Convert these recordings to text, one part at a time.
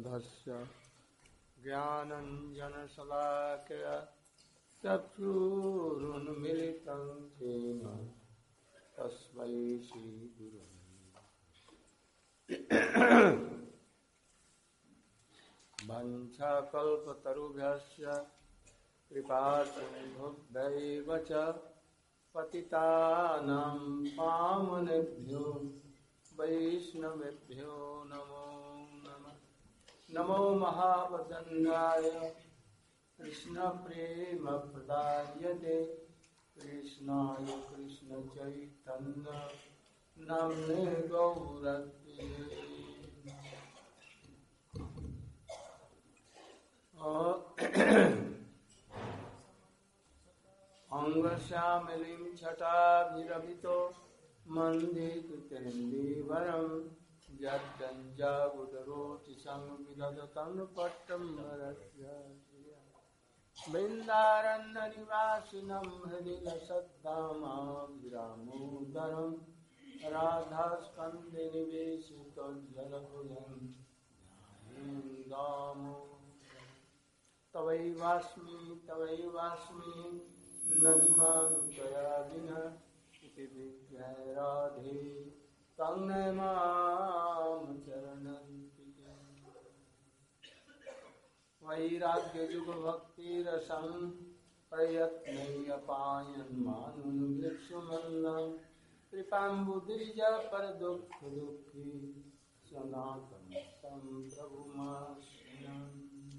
समारम्भस्य ज्ञानञ्जनशलाकया चक्षुरुन्मिलितं येन तस्मै श्रीगुरवे वञ्चाकल्पतरुभ्यश्च कृपासिन्धुभ्यैव च पतितानां पावनेभ्यो वैष्णवेभ्यो नमो नमः। नमो महावदन्याय कृष्णप्रेमप्रदायते कृष्णाय कृष्णचैतन्य नाम्ने गौरत्वे। अंगश्यामलिं छटाभिरभितो मन्दीकृतेन्दीवरं यद्गञ्जागुडरोति संविदधतं पट्टं वरस्य बृन्दारण्यनिवासिनं हृदि लसद्धामाभिरामोदरं राधास्कन्धे निवेशितं जलभुजं ध्यायेन्दामो तवैवास्मि नदिमानुतया विना इति विज्ञाय राधे तन्नमाम चरणन्तिके। वैराग्ययुगभक्तिरसं प्रयत्नैयपायन् मानुषमन्नं कृपाम्बुदिज परदुःखदुःखी सनातनं तं प्रभुमाश्रयामि।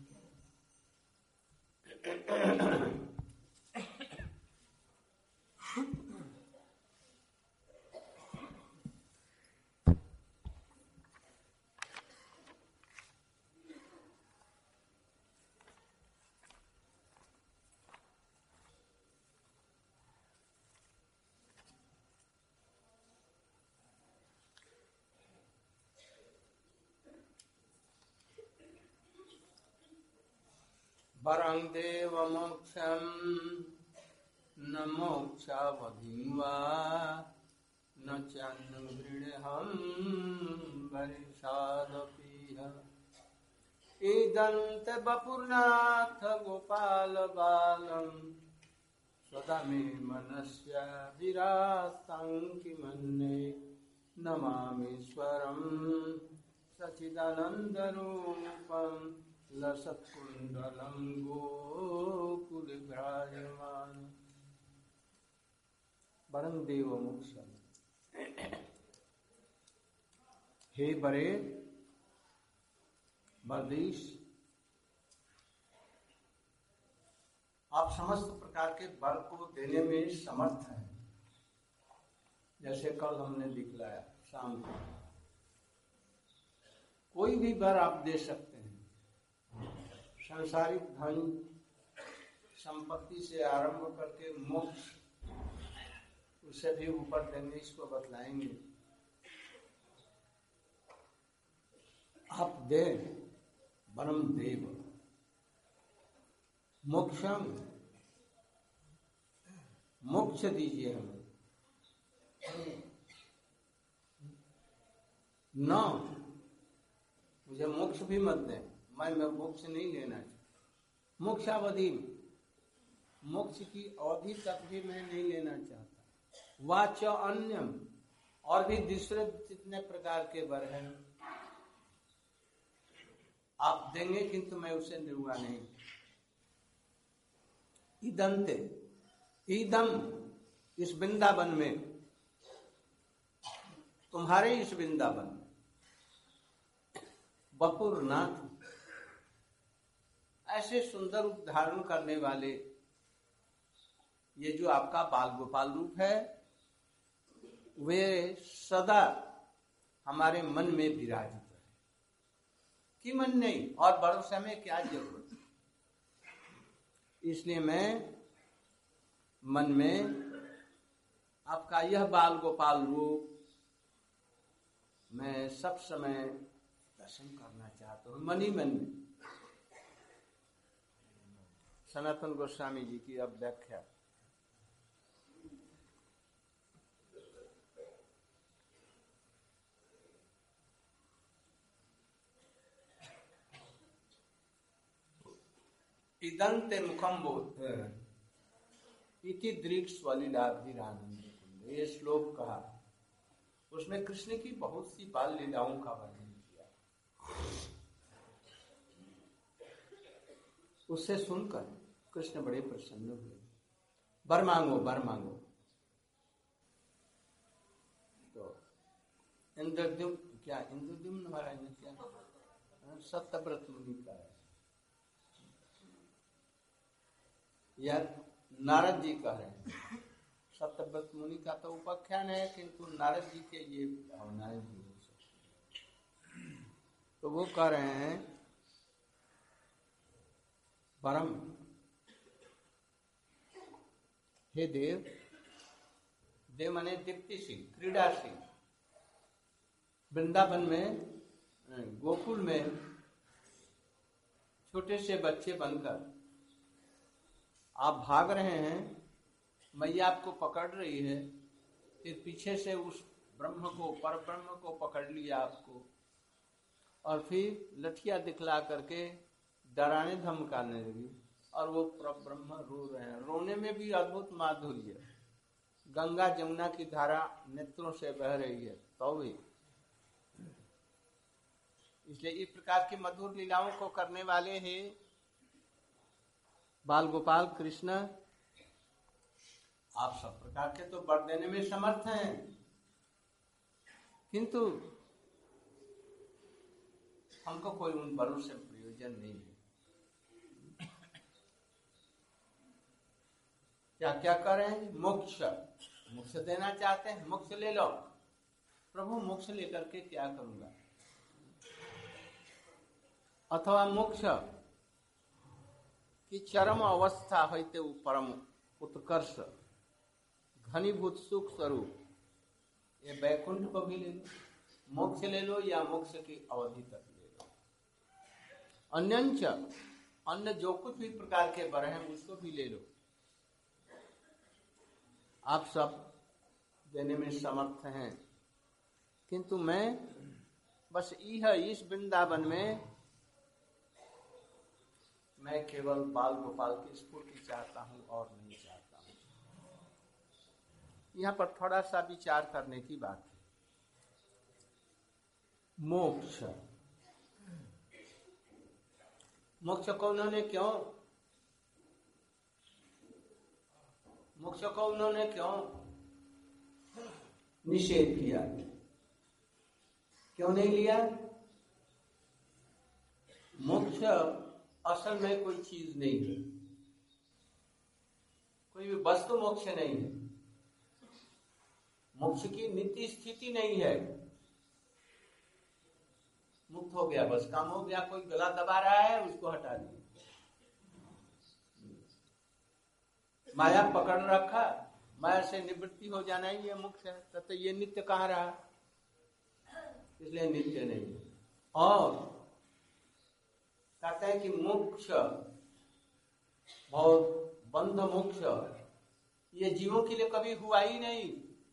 वरं देवमोक्षं न मोक्षावधिं वा न चान्यं वरिषादपीह इदन्ते वपुर्नाथ गोपाल बालं सदा मे मनस्य विरातं किमन्ये नमामीश्वरं सच्चिदानन्दरूपं लसत्कुण्डलं गोकुलविराजमानं वरं देवमोक्षं। हे बरे बरदेश, आप समस्त प्रकार के वर को देने में समर्थ हैं। जैसे कल हमने दिखलाया शाम को, कोई भी वर आप दे सकते हैं। सांसारिक धन संपत्ति से आरंभ करके मोक्ष, उससे भी ऊपर देंगे, इसको बतलाएंगे। आप दे वरम देव मोक्षम, मोक्ष दीजिए हमें। न मुझे मोक्ष भी मत दें, मैं मोक्ष नहीं लेना चाहता। मोक्षावधि, मोक्ष की अवधि तक भी मैं नहीं लेना चाहता। वाच अन्यम, और भी दूसरे जितने प्रकार के वर हैं आप देंगे, किंतु मैं उसे दूंगा नहीं। इदंते, इदम, इस वृंदावन में, तुम्हारे इस वृंदावन में, वपुरनाथ, ऐसे सुंदर रूप धारण करने वाले ये जो आपका बाल गोपाल रूप है, वे सदा हमारे मन में विराजित है। कि मन नहीं, और भरोसे में क्या जरूरत है। इसलिए मैं मन में आपका यह बाल गोपाल रूप मैं सब समय दर्शन करना चाहता हूँ, मन ही मन में। सनातन गोस्वामी जी की अब व्याख्या। इदंते मुखम बोध इति दृक्ष स्वलीलाभिरानंद कुंड, ये श्लोक कहा। उसमें कृष्ण की बहुत सी बाल लीलाओं का वर्णन किया। उससे सुनकर कृष्ण बड़े प्रसन्न हुए। वर मांगो वर मांगो। तो इंद्रद्युम्न महाराज ने क्या सत्यव्रत मुनि का है, या नारद जी कह रहे हैं। सत्यव्रत मुनि का तो उपाख्यान है, किंतु नारद जी के ये भावनाएं भी हो सकती। तो वो कह रहे हैं परम हे देव, देव माने दीप्तिशील क्रीडाशील, वृंदावन में गोकुल में छोटे से बच्चे बनकर आप भाग रहे हैं, मैया आपको पकड़ रही है, फिर पीछे से उस ब्रह्म को, पर ब्रह्म को पकड़ लिया आपको, और फिर लठिया दिखला करके डराने धमकाने लगी, और वो ब्रह्म रो रहे हैं। रोने में भी अद्भुत माधुर्य, गंगा जमुना की धारा नेत्रों से बह रही है तो भी। इसलिए इस प्रकार की मधुर लीलाओं को करने वाले हैं बाल गोपाल कृष्ण। आप सब प्रकार के तो वर देने में समर्थ हैं, किंतु हमको कोई उन वरों से प्रयोजन नहीं है। क्या क्या करें? मोक्ष, मोक्ष देना चाहते हैं, मोक्ष ले लो। प्रभु मोक्ष लेकर के क्या करूंगा? अथवा मोक्ष की चरम अवस्था होते परम उत्कर्ष घनीभूत सुख स्वरूप, ये वैकुंठ को भी ले लो, मोक्ष ले लो, या मोक्ष की अवधि तक ले लो। अन्यंच, अन्य जो कुछ भी प्रकार के वर हैं उसको भी ले लो। आप सब देने में समर्थ हैं, किंतु मैं बस इस वृंदावन में मैं केवल बाल गोपाल की स्फूर्ति चाहता हूं और नहीं चाहता हूं। यहाँ पर थोड़ा सा विचार करने की बात है। मोक्ष, मोक्ष को उन्होंने क्यों, मोक्ष को उन्होंने क्यों निषेध किया, क्यों नहीं लिया? मोक्ष असल में कोई चीज नहीं है, कोई भी वस्तु मोक्ष नहीं है, मोक्ष की नित्य स्थिति नहीं है। मुक्त हो गया, बस काम हो गया। कोई गला दबा रहा है, उसको हटा दिया। माया पकड़ रखा, माया से निवृत्ति हो जाना ही ये मोक्ष है। तब तो ये नित्य कहाँ रहा, इसलिए नित्य नहीं। और कहते हैं कि मोक्ष, बहुत बंध मोक्ष, ये जीवों के लिए कभी हुआ ही नहीं।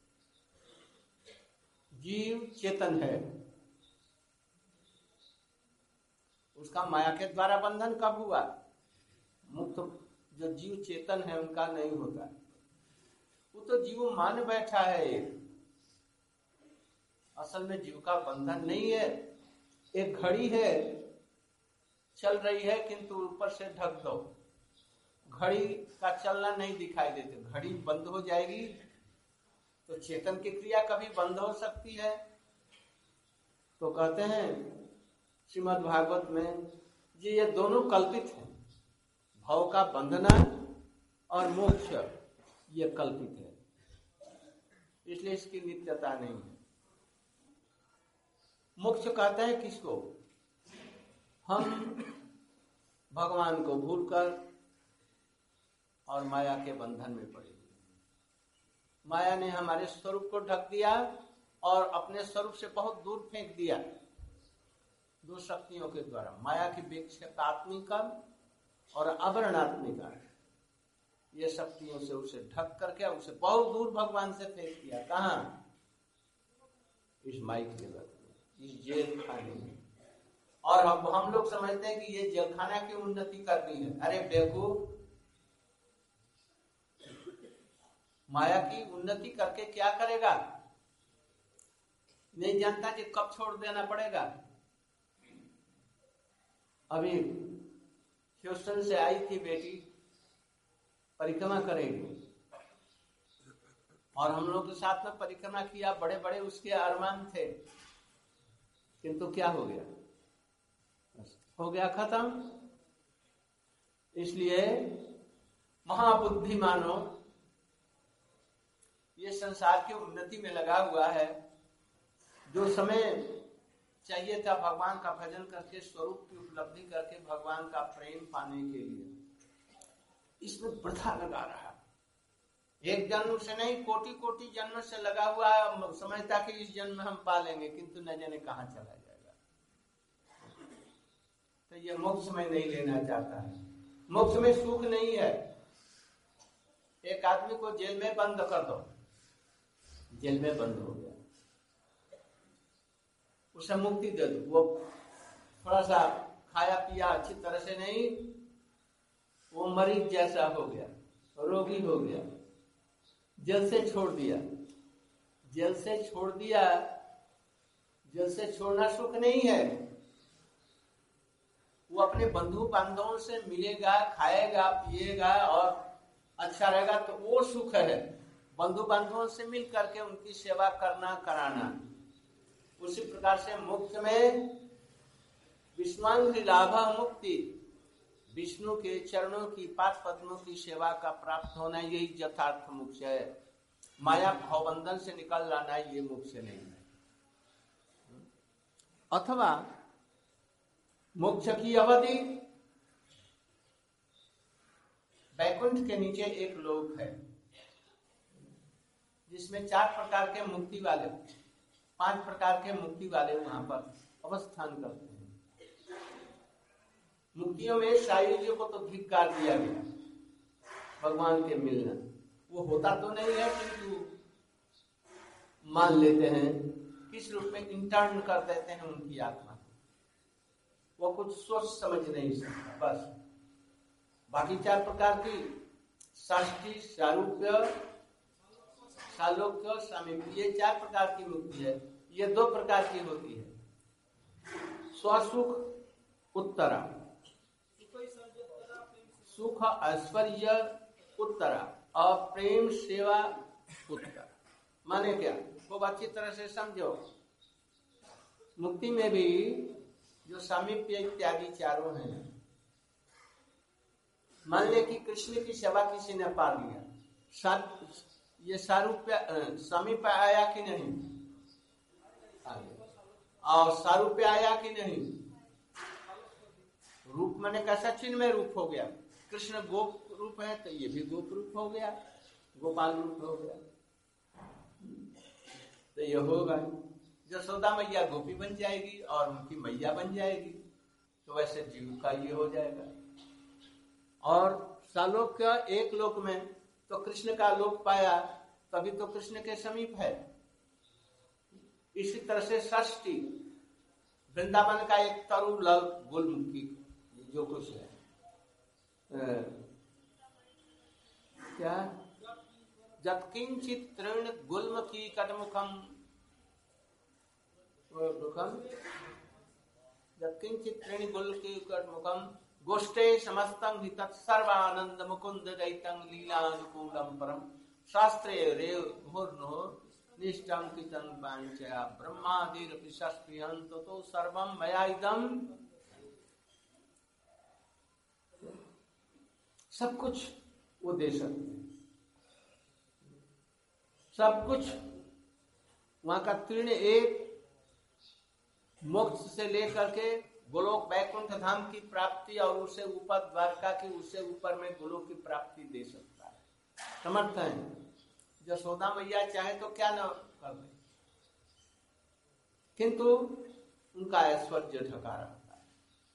जीव चेतन है, उसका माया के द्वारा बंधन कब हुआ? मुक्त जो जीव चेतन है उनका नहीं होता। वो तो जीव मान बैठा है, असल में जीव का बंधन नहीं है। एक घड़ी है, चल रही है, किंतु ऊपर से ढक दो, घड़ी का चलना नहीं दिखाई देते। घड़ी बंद हो जाएगी तो चेतन की क्रिया कभी बंद हो सकती है? तो कहते हैं श्रीमद् भागवत में, ये दोनों कल्पित हैं। भाव का बंधना और मोक्ष ये कल्पित है, इसलिए इसकी नित्यता नहीं है। मोक्ष कहते हैं किसको? हम भगवान को भूलकर और माया के बंधन में पड़े। माया ने हमारे स्वरूप को ढक दिया और अपने स्वरूप से बहुत दूर फेंक दिया। दो शक्तियों के द्वारा, माया की विक्षेपात्मिका और अवर्णात्मिका, ये शक्तियों से उसे ढक करके उसे बहुत दूर भगवान से फेंक दिया। कहाँ? इस माइक के बाद, इस जेल खाने में। और अब हम लोग समझते हैं कि ये जेलखाना की उन्नति करनी है। अरे बेवकूफ, माया की उन्नति करके क्या करेगा? नहीं जानता कि कब छोड़ देना पड़ेगा। अभी ह्यूस्टन से आई थी बेटी, परिक्रमा करेगी, और हम लोग के साथ में परिक्रमा किया, बड़े बड़े उसके अरमान थे, किंतु क्या हो गया? हो गया खत्म। इसलिए महाबुद्धिमानो ये संसार की उन्नति में लगा हुआ है। जो समय चाहिए था भगवान का भजन करके, स्वरूप की उपलब्धि करके, भगवान का प्रेम पाने के लिए, इसमें वृथा लगा रहा। एक जन्म से नहीं, कोटि कोटि जन्म से लगा हुआ है, समझता कि इस जन्म में हम पालेंगे, किंतु न जाने कहां चला जाएगा। तो ये मोक्ष में नहीं लेना चाहता है। मोक्ष में सुख नहीं है। एक आदमी को जेल में बंद कर दो, जेल में बंद हो गया, उसे मुक्ति दे दो, वो थोड़ा सा खाया पिया अच्छी तरह से नहीं, वो मरीज जैसा हो गया, रोगी हो गया, जेल से छोड़ दिया। जेल से छोड़ दिया, जेल से छोड़ना सुख नहीं है। वो अपने बंधु बांधवों से मिलेगा, खाएगा, पिएगा और अच्छा रहेगा, तो वो सुख है। बंधु बांधवों से मिल करके उनकी सेवा करना, कराना। उसी प्रकार से मोक्ष में विष्णुंग लाभ मुक्ति, विष्णु के चरणों की, पाद पद्मों की सेवा का प्राप्त होना, यही यथार्थ मोक्ष है। माया भवबंधन से निकल लाना ये मोक्ष नहीं है। अथवा मोक्ष की अवधि, वैकुंठ के नीचे एक लोक है जिसमें 4 प्रकार के मुक्ति वाले, 5 प्रकार के मुक्ति वाले वहां पर अवस्थान करते हैं। मुक्तियों में सायुज्य को तो धिक्कार दिया गया, भगवान के मिलना वो होता तो नहीं है, किंतु मान लेते हैं, किस रूप में इंटर्न कर देते हैं उनकी आत्मा को, वो कुछ सोच समझ नहीं सकता बस। बाकी 4 प्रकार की षष्ठी, सारूप्य, सालोक्य, सामीप्य, ये 4 प्रकार की मुक्ति है। ये 2 प्रकार की होती है। स्वसुख उत्तरा, सुख ऐश्वर्य उत्तरा, और प्रेम सेवा उत्तरा। माने क्या? खूब अच्छी तरह से समझो। मुक्ति में भी जो सामीप्य इत्यादि चारों हैं, मान ले कि कृष्ण की सेवा किसी ने पा लिया, ये सारूप्य समीप आया कि नहीं? और सारूप्य आया कि नहीं? रूप मैंने कैसा चिन्ह में रूप हो गया। कृष्ण गोप रूप है तो ये भी गोप रूप हो गया, गोपाल रूप हो गया, तो ये होगा। यशोदा मैया गोपी बन जाएगी और उनकी मैया बन जाएगी, तो वैसे जीव का ये हो जाएगा। और सालोक्य, एक लोक में तो कृष्ण का लोक पाया, तभी तो कृष्ण के समीप है। इसी तरह से षष्ठी, वृंदावन का एक तरु गुलमुखी जो कुछ है, क्या जत्किंचित तृण गुलमुखी कटमुखम, जत्किंचित तृण गुलमुखी कटमुखम गोष्ठे समस्तं हि तत्सर्वानंद मुकुंद दैतं लीलानुकूलम परम शास्त्रे रेव मुर्नो निष्ठं कितं पांचया ब्रह्मादिरपि सस्पृहं ततो सर्वं मया इदं। सब कुछ वो दे सकते हैं, सब कुछ। वहां का तीर्ण एक मोक्ष से लेकर के गोलोक वैकुंठ धाम की प्राप्ति, और उससे ऊपर द्वारका की, उससे ऊपर में गोलोक की प्राप्ति दे सकता है, समर्थ है। यशोदा मैया चाहे तो क्या न कर दे, किंतु उनका ऐश्वर्य ढका रहता है,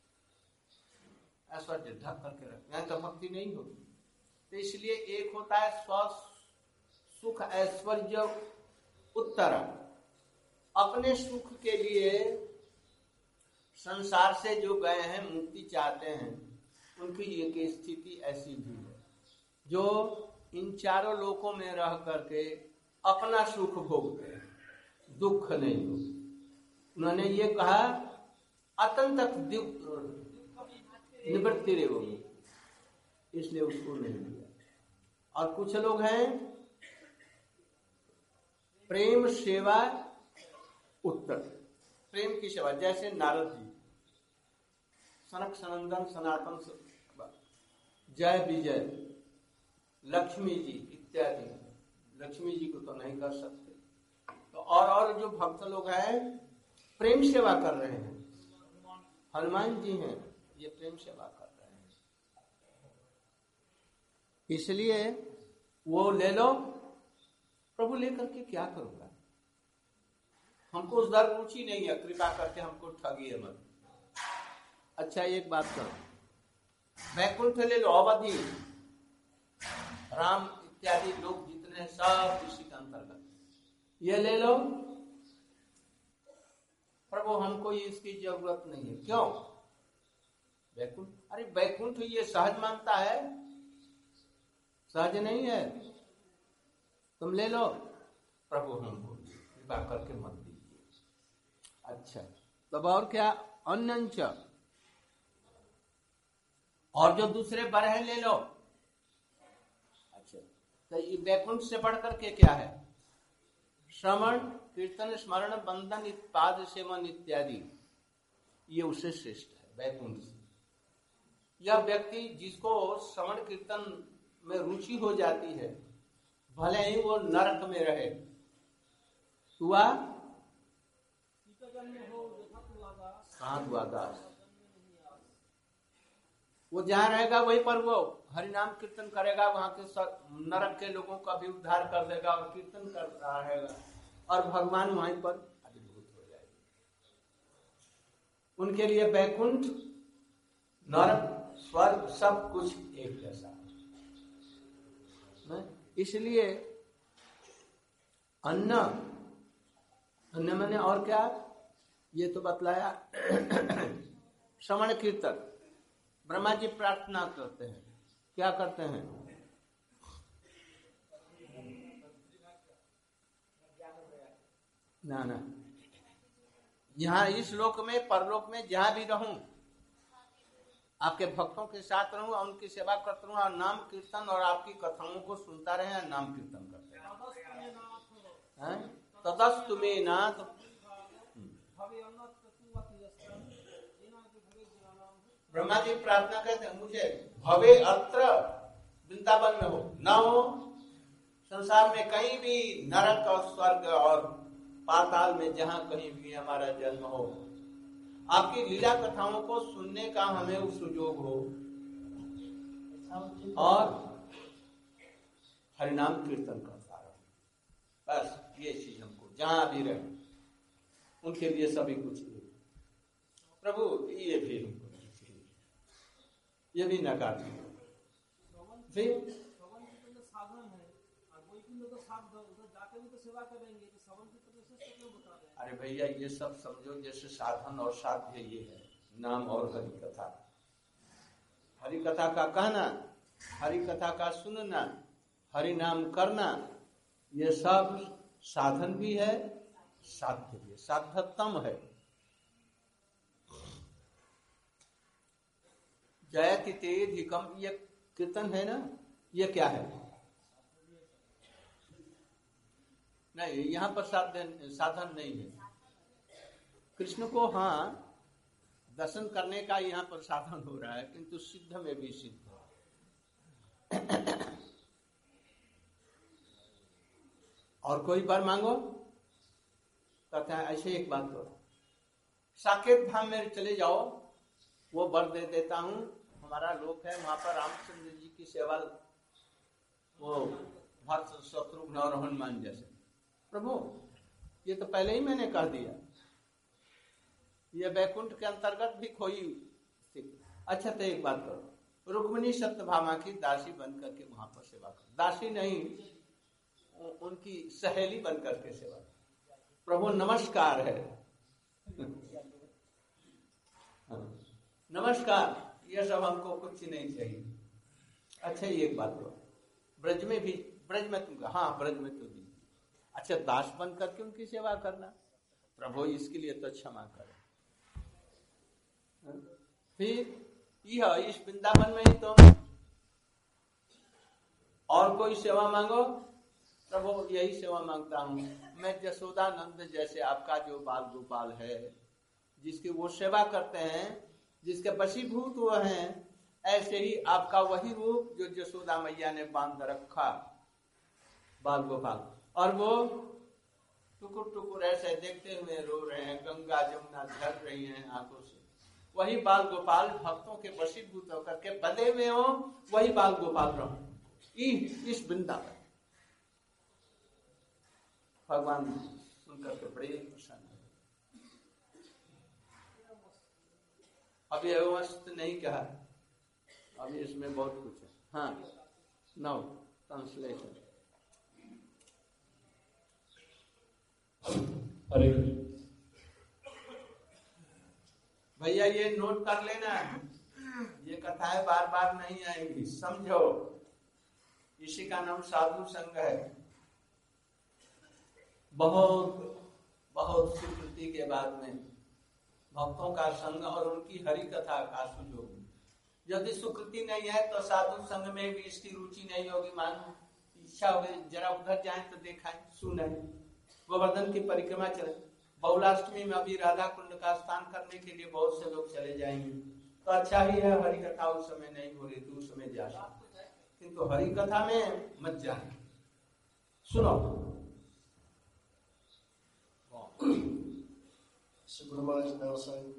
ऐश्वर्य ढक करके रखते हैं, तो भक्ति नहीं होती। तो इसलिए एक होता है स्व सुख ऐश्वर्य उत्तर, अपने सुख के लिए संसार से जो गए हैं, मुक्ति चाहते हैं, उनकी एक स्थिति ऐसी भी है जो इन चारों लोकों में रह करके अपना सुख भोगते हैं, दुख नहीं भोगते। उन्होंने ये कहा अतंतक निवृत्ति रे, इसलिए उसको नहीं दिया। और कुछ लोग हैं प्रेम सेवा उत्तर, प्रेम की सेवा, जैसे नारद जी, सनक सनंदन सनातन जय विजय, लक्ष्मी जी इत्यादि। लक्ष्मी जी को तो नहीं कर सकते, तो और जो भक्त लोग हैं प्रेम सेवा कर रहे हैं। हनुमान जी हैं, ये प्रेम सेवा कर रहे हैं, इसलिए वो ले लो। प्रभु लेकर के क्या करूंगा, हमको उस दर रुचि नहीं है, कृपा करके हमको ठगिए मत। अच्छा एक बात करो, वैकुंठ ले लो, अवधि, राम इत्यादि लोग जितने सब इसी का अंतर्गत, ये ले लो। प्रभु हमको इसकी जरूरत नहीं है। क्यों? वैकुंठ, अरे वैकुंठ ये सहज मानता है, सहज नहीं है, तुम ले लो। प्रभु हमको कृपा करके मत दीजिए। अच्छा तब और क्या? अन्यंच, और जो दूसरे बर है ले लो। अच्छा तो ये वैकुंठ से बढ़ करके क्या है? श्रवण कीर्तन स्मरण बंधन पाद सेवन इत्यादि, ये उससे श्रेष्ठ है वैकुंठ से। यह व्यक्ति जिसको श्रवण कीर्तन में रुचि हो जाती है, भले ही वो नरक में रहे, हुआ वो जहाँ रहेगा वहीं पर वो हरिनाम कीर्तन करेगा, वहां के नरक के लोगों का भी उद्धार कर देगा और कीर्तन करता रहेगा, और भगवान वहीं पर अभिभूत हो जाएगा। उनके लिए वैकुंठ, नरक, स्वर्ग सब कुछ एक जैसा। इसलिए अन्न मैंने और क्या, ये तो बतलाया। श्रवण कीर्तन, ब्रह्मा जी प्रार्थना करते हैं, क्या करते हैं? ना यहाँ इस लोक में परलोक में जहां भी रहूं, आपके भक्तों के साथ रहूं और उनकी सेवा करता रहूं, और नाम कीर्तन और आपकी कथाओं को सुनता रहे, नाम कीर्तन करते हैं। ततस्तु मे नाथ, ब्रह्मा जी प्रार्थना करते हैं, मुझे भवे अत्र, वृंदावन में हो, न हो संसार में कहीं भी, नरक और स्वर्ग और पाताल में जहां कहीं भी हमारा जन्म हो, आपकी लीला कथाओं को सुनने का हमें सुयोग हो, और हरिनाम कीर्तन करता रहो, बस ये चीज हमको जहां भी रहे, उनके लिए सभी कुछ दे। प्रभु ये भी हमको, ये भी नकार दिया। अरे भैया ये सब समझो जैसे साधन और साध्य ये है, नाम और हरि कथा। हरि कथा का कहना, हरि कथा का सुनना, हरि नाम करना, ये सब साधन भी है, साध्य भी है, साध्यतम है। जयति तेधिकम, ये कीर्तन है ना, ये क्या है? नहीं, यहाँ पर साधन नहीं है। कृष्ण को हाँ दर्शन करने का यहाँ पर साधन हो रहा है, किंतु सिद्ध में भी सिद्ध है। और कोई वर मांगो, कहता है ऐसे एक बात करो, साकेत धाम में चले जाओ, वो वर दे देता हूँ, हमारा लोक है, वहां पर रामचंद्र जी की सेवा, वो भरत शत्रुघ्न और हनुमान जैसे। प्रभु ये तो पहले ही मैंने कह दिया, ये वैकुंठ के अंतर्गत भी कोई स्थिति। अच्छा तो एक बात करो, रुक्मिणी सत्यभामा की दासी बन करके वहां पर सेवा करो, दासी नहीं उनकी सहेली बन करके सेवा करो। प्रभु नमस्कार है। नमस्कार, ये सब हमको कुछ नहीं चाहिए। अच्छा ये एक बात हुआ, ब्रज में तुम हाँ ब्रज में तो दी। अच्छा दास बन करके उनकी सेवा करना, प्रभु इसके लिए तो क्षमा करे। फिर यह इस वृंदावन में ही तुम और कोई सेवा मांगो, प्रभु यही सेवा मांगता हूँ मैं, जसोदानंद जैसे आपका जो बाल गोपाल है, जिसकी वो सेवा करते हैं, जिसके वशीभूत वो हैं, ऐसे ही आपका वही रूप जो जसोदा मैया ने बांध रखा बाल गोपाल, और वो टुकुर टुकुर ऐसे देखते हुए रो रहे हैं, गंगा जमुना झर रही हैं आंखों से। वही बाल गोपाल भक्तों के वशीभूत होकर के बंधे हुए हो, वही बाल गोपाल रहो इस वृंदावन। भगवान सुनकर के बड़े प्रसन्न है। अभी अवस्थ नहीं कहा, अभी इसमें बहुत कुछ है। हाँ, नाउ ट्रांसलेशन। अरे भैया ये नोट कर लेना, ये कथाएं बार बार नहीं आएंगी, समझो। इसी का नाम साधु संघ है। बहुत स्वीकृति के बाद में भक्तों का संग और उनकी हरि कथा का सुयोग। यदि स्वीकृति नहीं है तो साधु संघ में भी इसकी रुचि नहीं होगी। मानो इच्छा होगी जरा उधर जाए तो देखाएं सुने, गोवर्धन की परिक्रमा चले। बहुलाष्टमी में अभी राधा कुंड का स्नान करने के लिए बहुत से लोग चले जाएंगे, तो अच्छा ही है हरि कथा उस समय नहीं हो रही तो उस समय जा सकते, किंतु हरि कथा में मत जाए, सुनो। So Guru Maharaj is now saying,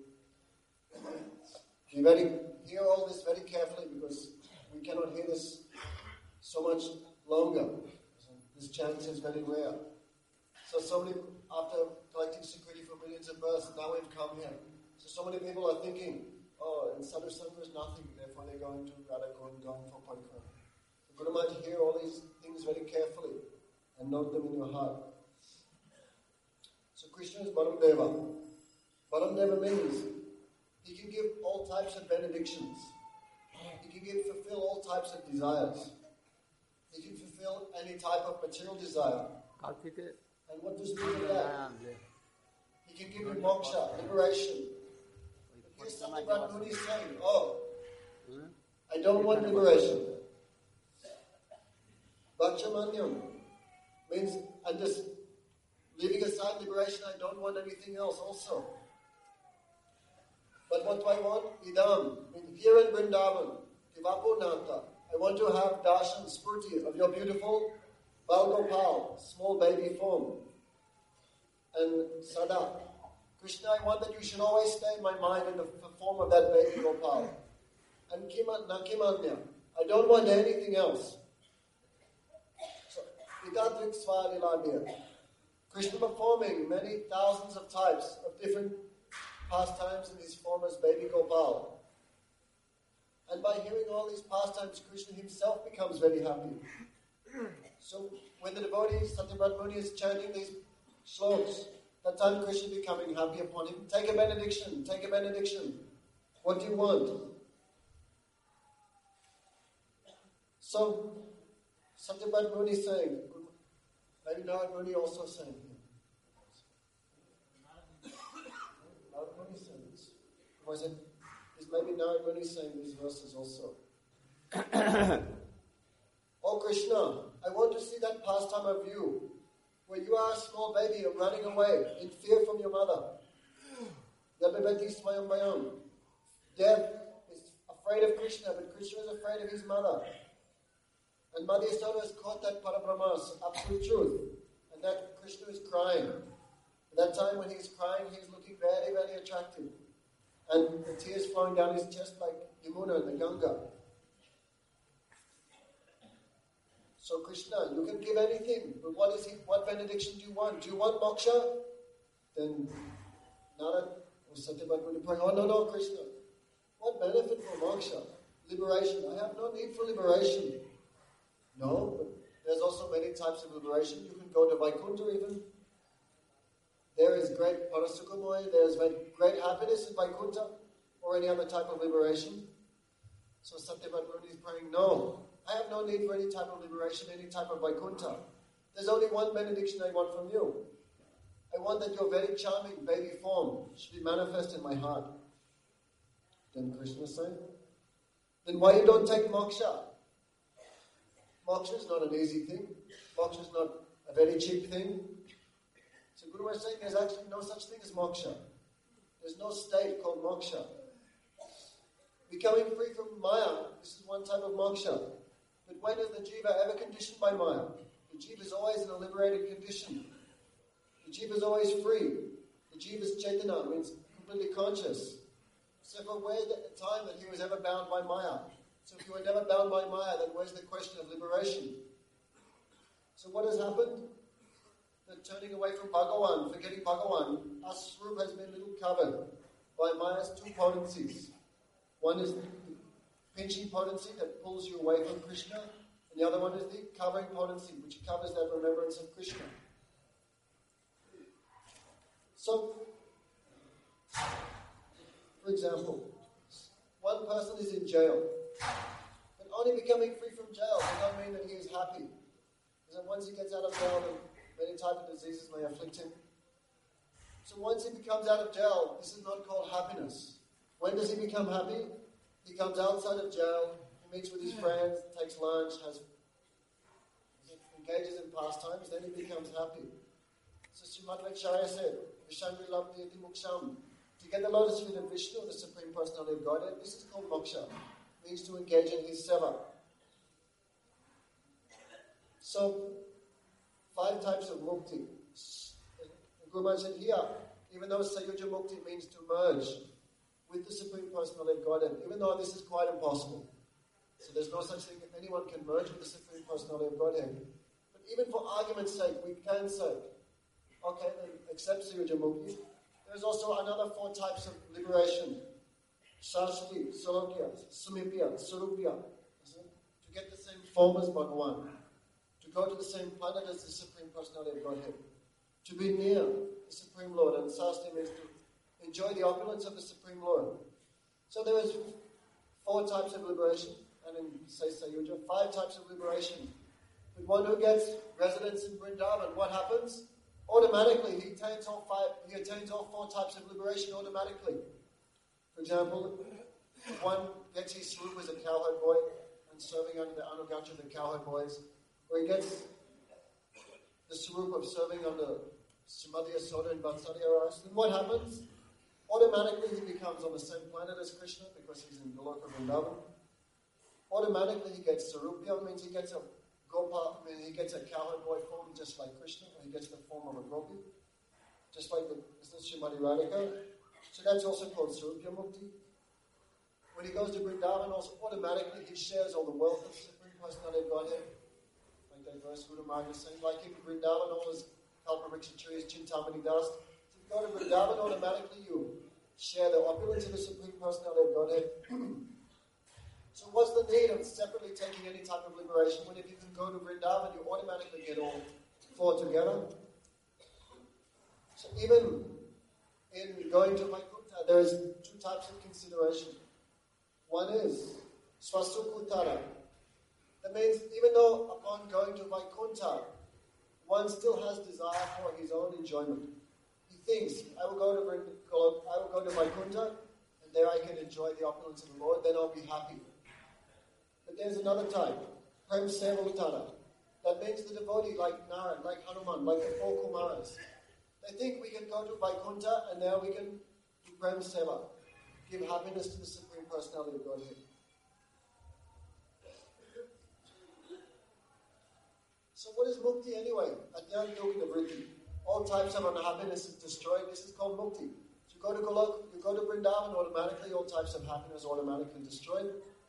hear all this very carefully because we cannot hear this so much longer. This chant is very rare. So many, after collecting security for millions of births, now we've come here. So many people are thinking, oh, in Sadhu Sangha is nothing, therefore they're going to Radhakund, going for Parikrama. So Guru Maharaj, hear all these things very carefully and note them in your heart. So Krishna is Baramdeva. Baramdeva means he can give all types of benedictions. He can fulfill all types of desires. He can fulfill any type of material desire. And what does he do with that? He can give you moksha, liberation. But here's something about Muni saying, oh, I don't want liberation. Bhaktamanyam means I'm just leaving aside liberation, I don't want anything else also. But what do I want? Idam. Here in Vrindavan, Divapunanta, I want to have darshan spurti of your beautiful Balgopal, small baby form. And Sada, Krishna, I want that you should always stay in my mind in the form of that baby Gopal. And Nakimanya, I don't want anything else. So, Vidadrik Svalilabhya. Krishna performing many thousands of types of different pastimes in his form as baby Gopal. And by hearing all these pastimes, Krishna himself becomes very happy. So when the devotees, Satyabhat Muni is chanting these slokas, that time Krishna becoming happy upon him. Take a benediction, take a benediction. What do you want? So Satyabhat Muni is saying, maybe Narad Muni also saying here. Narad Muni saying this. Or is maybe Narad Muni saying these verses also? Oh Krishna, I want to see that pastime of you, where you are a small baby, you're running away in fear from your mother. Dev is afraid of Krishna, but Krishna is afraid of his mother. And Madhyasoda has caught that Parabrahma, absolute truth, and that Krishna is crying. At that time when he's crying, he's looking very, very attractive. And the tears flowing down his chest like Yamuna, the Ganga. So Krishna, you can give anything, but what benediction do you want? Do you want moksha? Then Narad or Satyabhat Muni praying, oh no, Krishna. What benefit for moksha? Liberation. I have no need for liberation. No, but there's also many types of liberation. You can go to Vaikuntha even. There is great parasukhamoy, there is great happiness in Vaikuntha. or any other type of liberation? So Satyavrata Muni is praying, no, I have no need for any type of liberation, any type of Vaikuntha. There's only one benediction I want from you. I want that your very charming baby form should be manifest in my heart. Then Krishna said, then why you don't take moksha? Moksha is not an easy thing. Moksha is not a very cheap thing. So Guru was saying there's actually no such thing as moksha. There's no state called moksha. Becoming free from Maya, this is one type of moksha. But when is the jiva ever conditioned by Maya? The jiva is always in a liberated condition. The jiva is always free. The jiva is Chaitanya, means completely conscious. So where's the time that he was ever bound by Maya? So if you were never bound by Maya, then where's the question of liberation? So what has happened? The turning away from Bhagavan, forgetting Bhagavan, our swarup has been a little covered by Maya's two potencies. One is the pinching potency that pulls you away from Krishna, and the other one is the covering potency, which covers that remembrance of Krishna. So, for example, one person is in jail, but only becoming free from jail does not mean that he is happy. Because once he gets out of jail, then many types of diseases may afflict him. So once he becomes out of jail, this is not called happiness. When does he become happy? He comes outside of jail, he meets with his friends, takes lunch, engages in pastimes, then he becomes happy. So Srimad Acharya said, Vishangri Labdhyati Moksham. To get the lotus feet of Vishnu, the Supreme Personality of Godhead, this is called moksha. It means to engage in his seva. So, 5 types of mukti. The Guru Maharaj said here, even though Sayuja Mukti means to merge with the Supreme Personality of Godhead, even though this is quite impossible. So there's no such thing that anyone can merge with the Supreme Personality of Godhead. But even for argument's sake, we can say, okay, then accept Sayuja Mukti. There's also another 4 types of liberation. Shashti, Salokya, Samipya, Surupya. To get the same form as Bhagavan. To go to the same planet as the Supreme Personality of Godhead. To be near the Supreme Lord. And Shashti means to enjoy the opulence of the Supreme Lord. So there is 4 types of liberation. And in, say, Sayuja, 5 types of liberation. But one who gets residence in Vrindavan, what happens? Automatically, he attains all 4 types of liberation automatically. For example, if one gets his swarup as a cowherd boy and serving under the anugacha of the cowherd boys, or he gets the swarup of serving under Srimati Yasoda and Vatsalya Ras, then what happens? Automatically, he becomes on the same planet as Krishna because he's in Goloka Vrindavan. Automatically, he gets sarupya, means he gets a he gets a cowherd boy form just like Krishna, or he gets the form of a gopi, just like the Srimati Radhika. So that's also called Sarupya Mukti. When he goes to Vrindavan, also automatically he shares all the wealth of the Supreme Personality of Godhead. Like that verse Guru Maharaj is saying, like in Vrindavan, all his Kalpavriksha trees, Chintamani dust. So if you go to Vrindavan, automatically you share the opulence of the Supreme Personality of Godhead. So what's the need of separately taking any type of liberation when if you can go to Vrindavan, you automatically get all 4 together? So even in going to Vaikuntha, there is 2 types of consideration. One is Swasukutara. That means even though upon going to Vaikuntha, one still has desire for his own enjoyment. He thinks, I will go to Vaikuntha, and there I can enjoy the opulence of the Lord, then I'll be happy. But there's another type, Prem Seva Uttara. That means the devotee like Nara, like Hanuman, like the 4 Kumaras. They think we can go to Vaikuntha and now we can do Prem Seva, give happiness to the Supreme Personality of Godhead. So what is mukti anyway? Adhyam Yoga Vritti. All types of unhappiness is destroyed. This is called mukti. So you go to Golok, you go to Vrindavan, automatically all types of happiness automatically destroyed.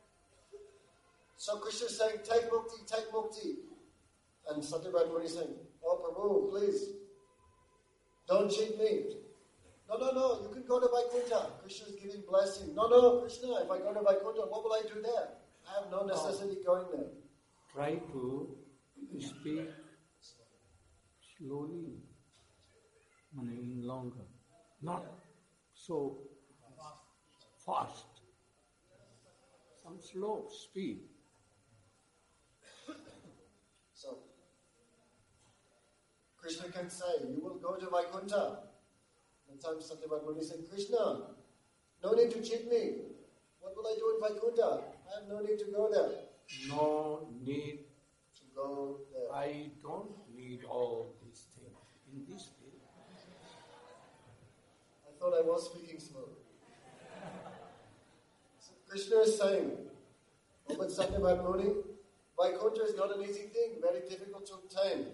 So Krishna is saying, take mukti, take mukti. And Satyavrata Muni is saying, oh Prabhu, please, don't cheat me. No, you can go to Vaikuntha. Krishna is giving blessing. No, Krishna, if I go to Vaikuntha, what will I do there? I have no necessity going there. Try to speak slowly, longer. Not so fast, some slow speed. So, Krishna can say, you will go to Vaikuntha. The time Satyabhat Muni said, Krishna, no need to cheat me. What will I do in Vaikuntha? I have no need to go there. No need. To go there. I don't need all these things in this field. I thought I was speaking slowly. So Krishna is saying, but Satyabhat Muni, Vaikuntha is not an easy thing, very difficult to obtain.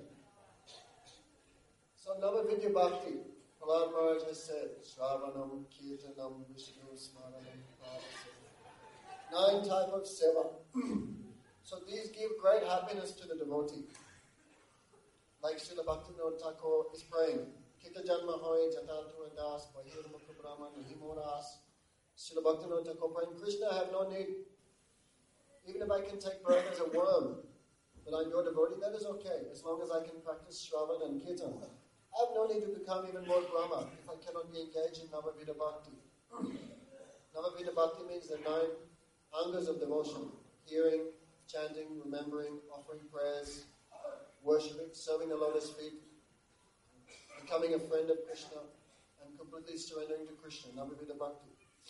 So Navavidya Bhakti, Prahlad Maharaj has said, Shravanam, Kirtanam, Vishnu, Smaranam, Prabhasana. 9 types of seva. So these give great happiness to the devotee. Like Srila Bhaktivinoda Thakur is praying, Kita Janma Hoy, Jatantu Das, Bahir Mukha Brahman, Himoras. Srila Bhaktivinoda Thakur praying, Krishna, I have no need. Even if I can take birth as a worm, but I'm your devotee, that is okay, as long as I can practice Shravan and Kirtan. I have no need to become even more Brahma if I cannot be engaged in Navavidya Bhakti. Navavidya Bhakti means the 9 angas of devotion: hearing, chanting, remembering, offering prayers, worshipping, serving the lotus feet, becoming a friend of Krishna, and completely surrendering to Krishna, Navavidya Bhakti.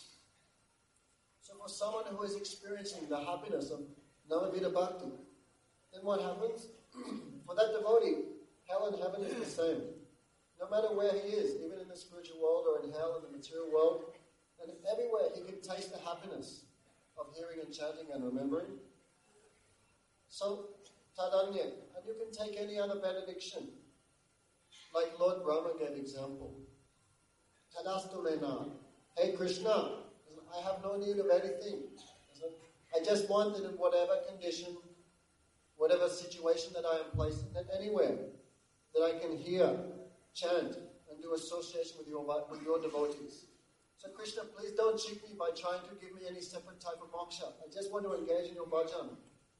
So for someone who is experiencing the happiness of Navavidya Bhakti, then what happens? For that devotee, hell and heaven is the same. No matter where he is, even in the spiritual world or in hell, in the material world, and everywhere he can taste the happiness of hearing and chanting and remembering. So, Tadanya, and you can take any other benediction, like Lord Brahma gave example. Tadastu mena. Hey Krishna, I have no need of anything. I just want that in whatever condition, whatever situation that I am placed in, that anywhere that I can hear, chant, and do association with your devotees. So Krishna, please don't cheat me by trying to give me any separate type of moksha. I just want to engage in your bhajan.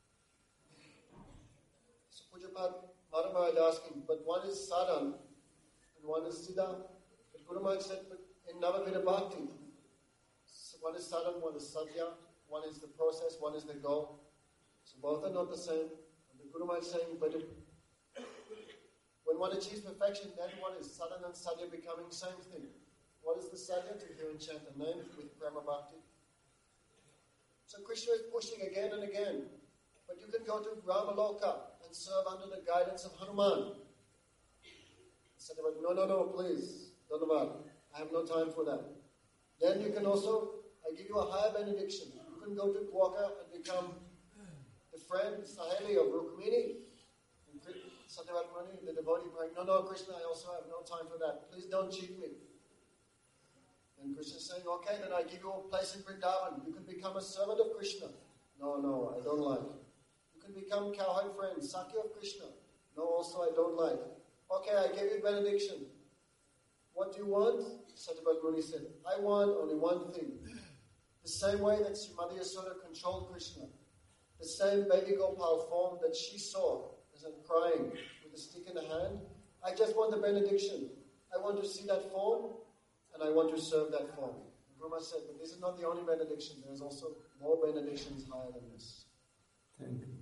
So Pujapad Madhava Maharaj asking, but one is sadhan and one is siddha. But Guru Maharaj said, but in Navavidya Bhakti, so one is sadhan, one is sadhya, one is the process, one is the goal. So both are not the same. And the Guru Maharaj is saying, but when one achieves perfection, then one is sadhan and sadhya becoming the same thing. What is the sadhya? To hear and chant the name with prema bhakti. So Krishna is pushing again and again. But you can go to Ramaloka and serve under the guidance of Hanuman. Satyabhat, no, please. Dhanyavad. I have no time for that. Then you can also, I give you a higher benediction. You can go to Dwarka and become the friend, Saheli of Rukmini. Satyabhat Muni, the devotee, praying, no, Krishna, I also have no time for that. Please don't cheat me. And Krishna is saying, okay, then I give you a place in Vrindavan. You can become a servant of Krishna. No, I don't like. You can become cowherd friend, Sakya of Krishna. No, also I don't like. Okay, I give you benediction. What do you want? Satyabhat Muni said, I want only one thing. The same way that Srimati Yasoda controlled Krishna, the same baby Gopal form that she saw as I'm crying with a stick in the hand, I just want the benediction. I want to see that form, and I want to serve that form. Brahma said, but this is not the only benediction. There's also more benedictions higher than this. Thank you.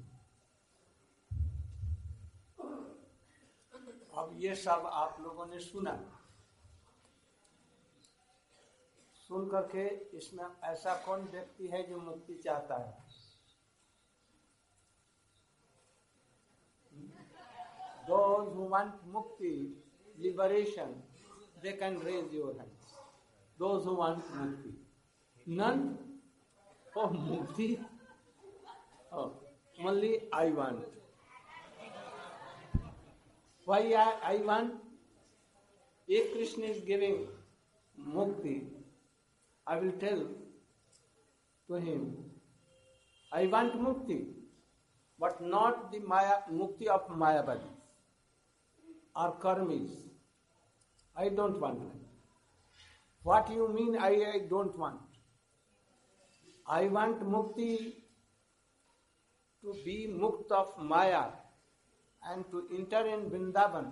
अब ये सब आप लोगों ने सुना, सुन करके इसमें ऐसा कौन व्यक्ति है जो मुक्ति चाहता है? Those who want mukti, liberation, they can raise your hands. Those who want mukti. None? Oh, mukti? Oh, only I want. Why I want? If Krishna is giving mukti, I will tell to him, I want mukti, but not the mukti of Mayavadi or karmis. I don't want that. What you mean I don't want? I want mukti to be mukt of Maya and to enter in Vrindavan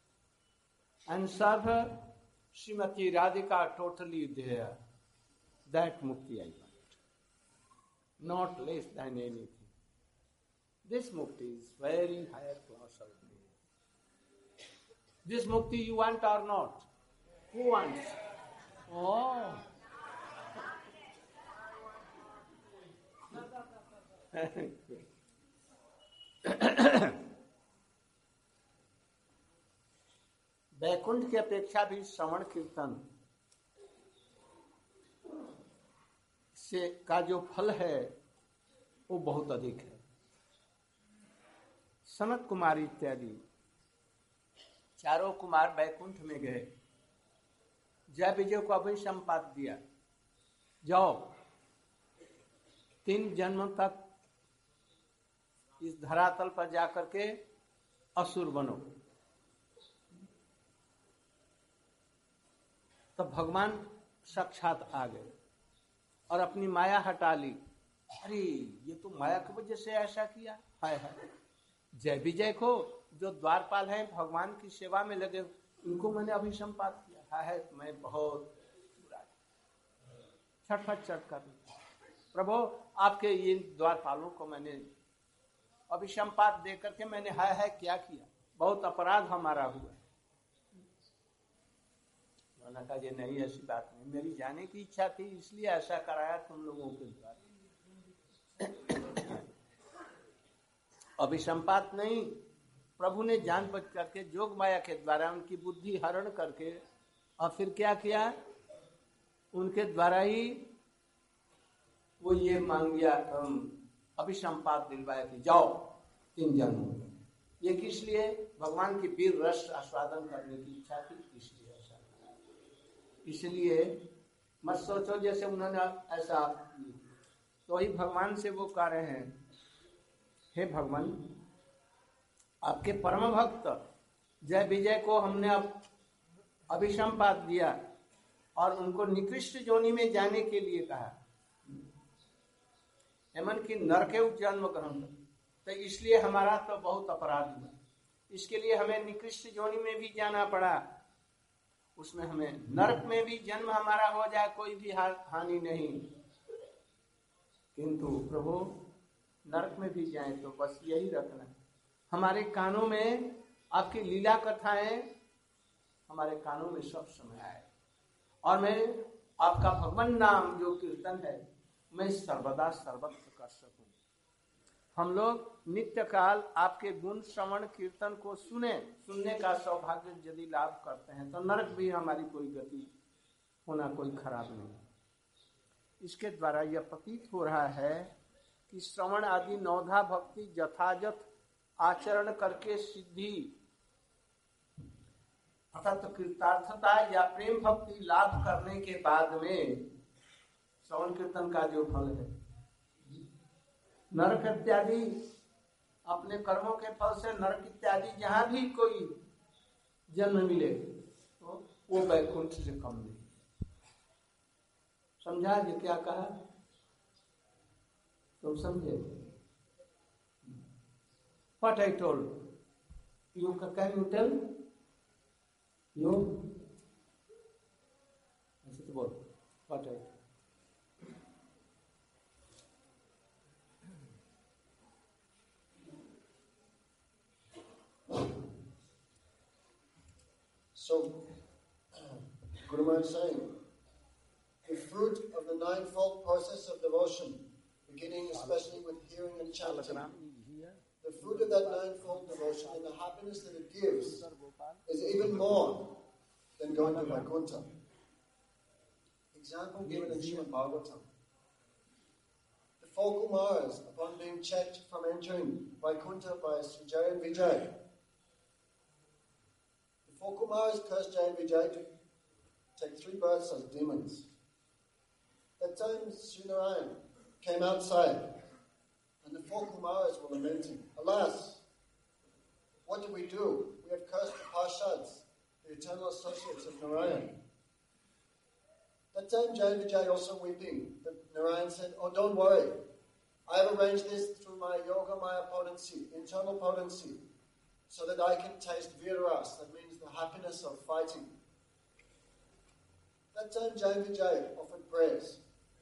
and serve Srimati Radhika totally there. That mukti I want. Not less than anything. This mukti is very higher class of bliss. This mukti you want or not? Who wants? Oh. Vaikuntha की अपेक्षा भी श्रवण कीर्तन से का जो फल है वो बहुत अधिक है। सनत कुमार इत्यादि चारों कुमार वैकुंठ में गए, जय विजय को अभिसंपात दिया, जाओ 3 जन्म तक इस धरातल पर जाकर के असुर बनो। तब भगवान साक्षात आ गए और अपनी माया हटा ली। अरे ये तो माया की वजह से ऐसा किया। हाय हाय, जय विजय को जो द्वारपाल हैं भगवान की सेवा में लगे, उनको मैंने अभिसंपात किया। हाय हाय, मैं बहुत छटपट कर प्रभु आपके इन द्वारपालों को मैंने अभिसंपात दे करके मैंने हाय हाय क्या किया, बहुत अपराध हमारा हुआ। उन्होंने कहा ये नहीं, ऐसी बात नहीं, मेरी जाने की इच्छा थी इसलिए ऐसा कराया तुम लोगों के द्वारा। अभिसंपात नहीं, प्रभु ने जान बच करके जोग माया के द्वारा उनकी बुद्धि हरण करके और फिर क्या किया, उनके द्वारा ही वो ये मांग लिया, अभिसंपात दिलवाया कि जाओ 3 जन्म। ये किस लिए? भगवान की वीर रस आस्वादन करने की इच्छा थी, इसलिए ऐसा। इसलिए मत सोचो जैसे उन्होंने ऐसा, तो ही भगवान से वो कह रहे हैं, हे भगवान आपके परम भक्त जय विजय को हमने अब अभिसंपात दिया और उनको निकृष्ट जोनि में जाने के लिए कहा, एमन की नरके जन्म ग्रहण, तो इसलिए हमारा तो बहुत अपराध हुआ। इसके लिए हमें निकृष्ट जोनि में भी जाना पड़ा, उसमें हमें नरक में भी जन्म हमारा हो जाए कोई भी हानि नहीं, किंतु प्रभु नरक में भी जाए तो बस यही रखना। हमारे कानों में आपकी लीला कथाएं हमारे कानों में सब समय आए, और मैं आपका भगवान नाम जो कीर्तन है मैं सर्वदा सर्वत्र कर सकूं। हम लोग नित्य काल आपके गुण श्रवण कीर्तन को सुनने का सौभाग्य यदि लाभ करते हैं तो नरक भी हमारी कोई गति होना कोई खराब नहीं। इसके द्वारा यह प्रतीत हो रहा है कि श्रवण आदि नौधा भक्ति यथाजथ आचरण करके सिद्धि अर्थात कृतार्थता या प्रेम भक्ति लाभ करने के बाद में श्रवण कीर्तन का जो फल है, नरक इत्यादि अपने कर्मों के फल से नरक इत्यादि जहां भी कोई जन्म मिले तो वो वैकुंठ से कम नहीं। समझा जो क्या कहा, तुम समझे? What I told you, can you tell? You ऐसे तो बोल, what I So, Guru Maharaj is saying, the fruit of the 9-fold process of devotion, beginning especially with hearing and chanting, the fruit of that 9-fold devotion and the happiness that it gives is even more than going to Vaikuntha. Example given in Srimad Bhagavatam. The 4 Kumaras, upon being checked from entering Vaikuntha by Sri Jaya and Vijay, the 4 Kumaras cursed Jaya and Vijay to take 3 births as demons. That time Sri Narayan came outside and the 4 Kumaras were lamenting, alas, what did we do? We have cursed the Parshads, the eternal associates of Narayan. That time Jaya and Vijay also weeping, but Narayan said, oh, don't worry. I have arranged this through my yoga maya potency, internal potency, so that I can taste virras, that means the happiness of fighting. That time Jaya and Vijay offered prayers.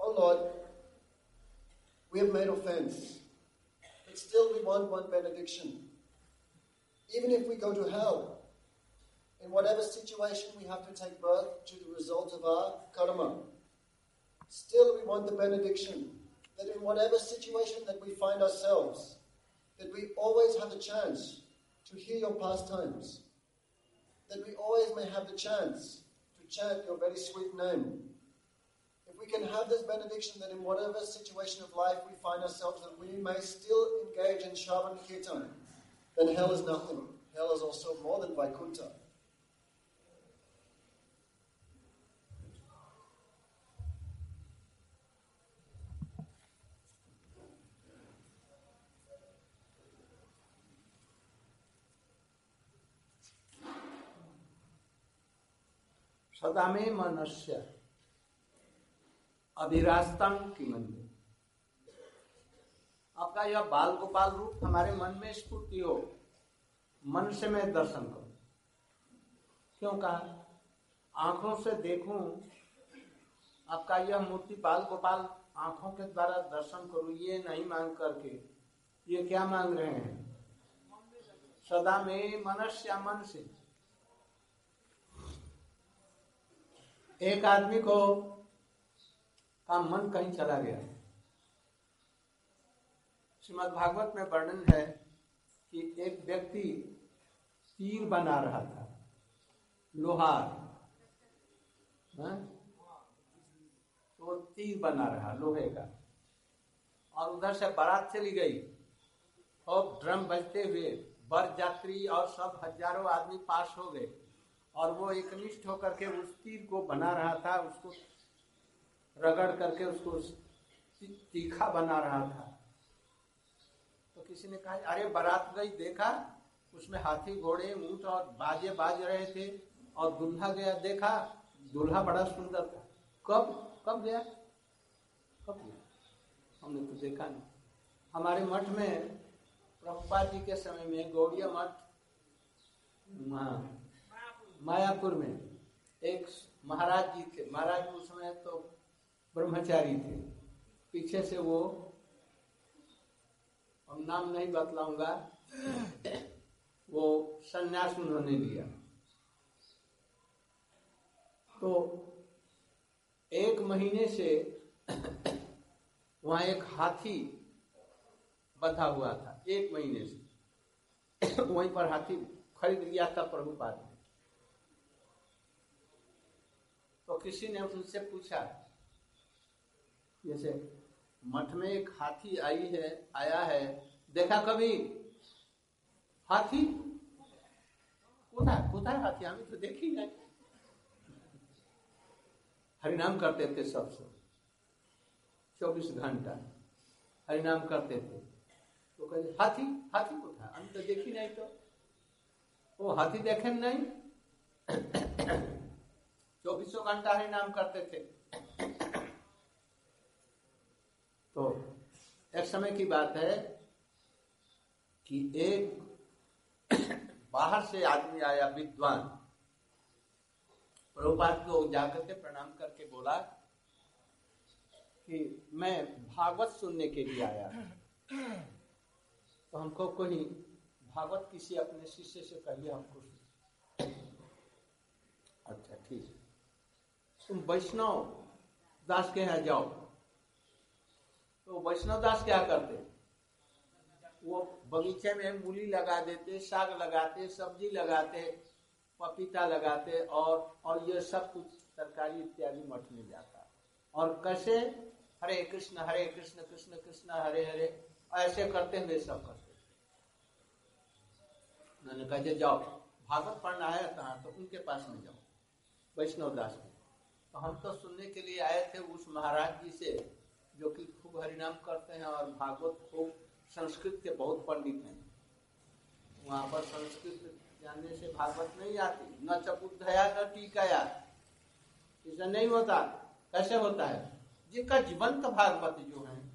"Oh Lord, we have made offense, but still we want one benediction. Even if we go to hell, in whatever situation we have to take birth to the result of our karma, still we want the benediction that in whatever situation that we find ourselves, that we always have the chance to hear your pastimes, that we always may have the chance to chant your very sweet name. If we can have this benediction that in whatever situation of life we find ourselves, that we may still engage in Shravan Kirtan, then hell is nothing. Hell is also more than Vaikuntha." सदा में मनस्य अभिरास्तम की मंदिर। आपका यह बाल गोपाल रूप हमारे मन में स्फूर्ति हो, मन से मैं दर्शन करूं। क्यों कहा? आंखों से देखूं आपका यह मूर्ति बाल गोपाल, आंखों के द्वारा दर्शन करूं, ये नहीं मांग करके। ये क्या मांग रहे हैं? सदा में मनस्य, मन से। एक आदमी को का मन कहीं चला गया। श्रीमद् भागवत में वर्णन है कि एक व्यक्ति तीर बना रहा था, लोहार, तो तीर बना रहा लोहे का, और उधर से बारात चली गई और ड्रम बजते हुए बर यात्री और सब हजारों आदमी पास हो गए, और वो एकनिष्ठ होकर के उस तीर को बना रहा था, उसको रगड़ करके उसको तीखा बना रहा था। तो किसी ने कहा, अरे बारात गई, देखा उसमें हाथी घोड़े ऊंट और बाजे बाज रहे थे, और दूल्हा गया, देखा दूल्हा बड़ा सुंदर था। कब गया? कब गया? हमने तो देखा नहीं। हमारे मठ में प्रभुपाद जी के समय में गौड़िया मठ मायापुर में एक महाराज जी थे। महाराज उस समय तो ब्रह्मचारी थे, पीछे से वो, अब नाम नहीं बतलाऊंगा, वो संन्यास उन्होंने लिया। तो 1 महीने से वहां एक हाथी बंधा हुआ था, 1 महीने से वहीं पर हाथी खरीद लिया था प्रभुपाद ने। तो किसी ने उनसे पूछा, जैसे मठ में एक हाथी आया है, देखा कभी हाथी? कोथा हाथी? हमें तो देखी नहीं। हरिनाम करते थे सबसे, 24 घंटा हरिनाम करते थे। तो कहते हाथी कोथा? हम तो देखी नहीं। तो वो हाथी देखे नहीं, 24 घंटा हरिनाम करते थे। तो एक समय की बात है कि एक बाहर से आदमी आया, विद्वान, प्रभुपाद को जाकर के प्रणाम करके बोला कि मैं भागवत सुनने के लिए आया। तो हमको कोई भागवत किसी अपने शिष्य से कहिए हमको। अच्छा ठीक है, तुम वैष्णव दास के यहाँ जाओ। तो वैष्णव दास क्या करते? वो बगीचे में मूली लगा देते, साग लगाते, सब्जी लगाते, पपीता लगाते, और ये सब कुछ तरकारी इत्यादि मठ में जाता। और कैसे? हरे कृष्ण कृष्ण कृष्ण हरे हरे, ऐसे करते हुए सब करते। मैंने कहा जाओ, भागवत पढ़ना है कहाँ? तो उनके पास में जाओ, वैष्णव दास में। तो हम तो सुनने के लिए आए थे उस महाराज जी से, जो कि खूब हरिनाम करते हैं और भागवत खूब, संस्कृत के बहुत पंडित हैं। वहाँ पर संस्कृत जानने से भागवत नहीं आती। न चबुद्धया न टीकाया, ऐसा नहीं होता। कैसे होता है? जिनका जीवंत भागवत जो है